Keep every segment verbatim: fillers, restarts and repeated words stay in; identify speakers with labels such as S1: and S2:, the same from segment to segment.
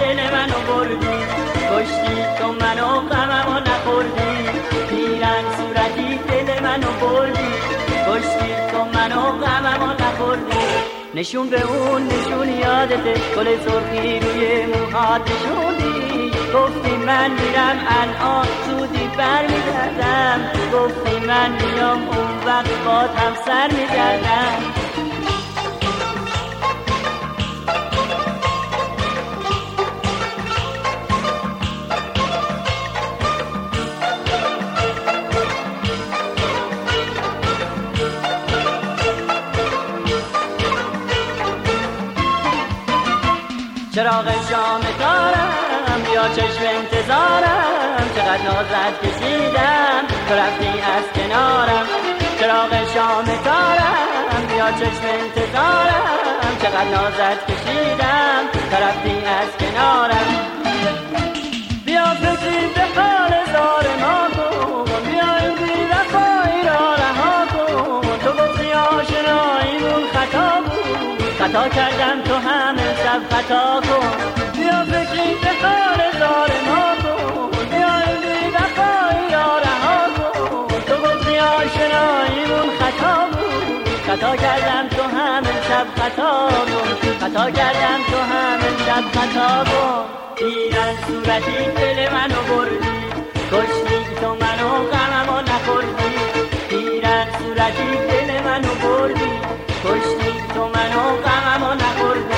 S1: دل منو بردی، کشتی تو منو غممو نخوردی. پیرن صورتی دل منو بردی، کشتی تو منو غممو نخوردی. نشون به اون نشون یادته، گل سرخی روی موهات نشوندی. گفتی من میرم الان زودی برمیگردم، گفتی من میام اون وقت باد هم سر میگردم. چراغ شام تارم یا چشم انتظارم، چقدر نازت کشیدم تو رفتی از کنارم. چراغ شام تارم یا چشم انتظارم، چقدر نازت کشیدم تو رفتی از کنارم. بیا فکری به حال زار ما کن، بیا این بی وفایی را رها کن. تو گفتی آشناییمون خطا بود، خطا کردم تو هم امشب خطا کن. بیا فکری به حال زار ما کن، بیا این بی وفایی را رها کن. تو گفتی آشناییمون خطا بود، خطا کردم تو هم امشب خطا کن. خطا کردم تو هم امشب خطا کن. پیرن صورتی دل منو بردی، کشتی تو منو غممو نخوردی. پیرن صورتی دل منو بردی، کشتی تو منو غممو نخوردی.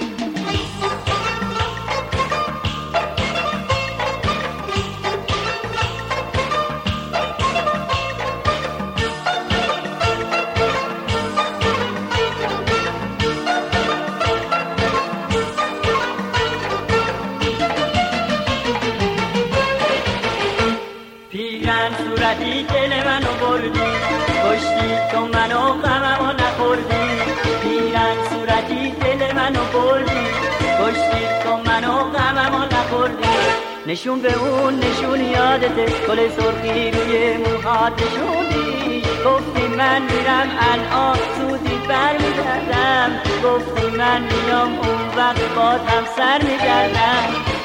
S1: پیرن صورتی دل منو بردی، کشتی تو منو غممو نخوردی. پیرن صورتی دل منو بردی، کشتی تو منو غممو نخوردی. نشون به اون نشون یادته، گل سرخی روی موهات نشوندی. گفتی من میرم الان زودی برمیگردم، گفتی من میام اون وقت باد هم سر میگردم.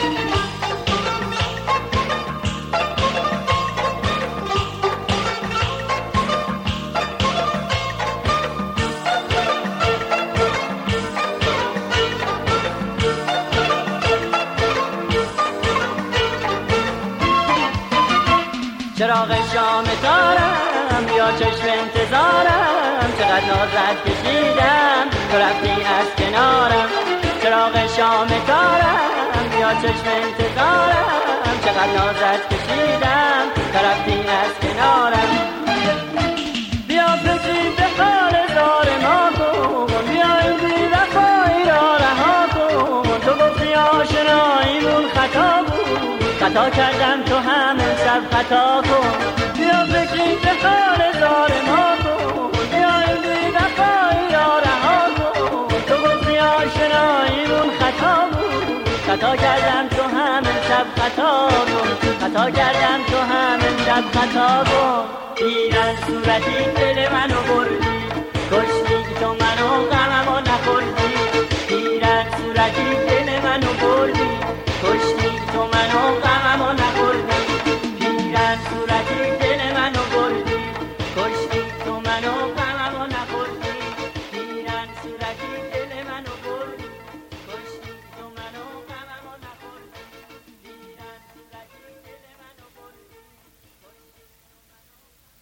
S1: چراغ شام تارم یا چشم انتظارم، چقدر نازت کشیدم تو رفتی از کنارم. چراغ شام تارم یا چشم انتظارم، چقدر نازت کشیدم تو رفتی از کنارم. بیا فکری به حال زار ما کن، بیا این بی وفایی را رها کن. تو گفتی آشناییمون خطا بود، خطا کردم تو هم امشب خطا کن. بیا فکری به حال زار ما کن، بیا این بی وفایی را رها کن. تو گفتی آشناییمون خطا بود، خطا کردم تو هم امشب خطا کن. خطا کردم تو هم امشب خطا کن. پیرن صورتی دل منو بردی، کشتی تو من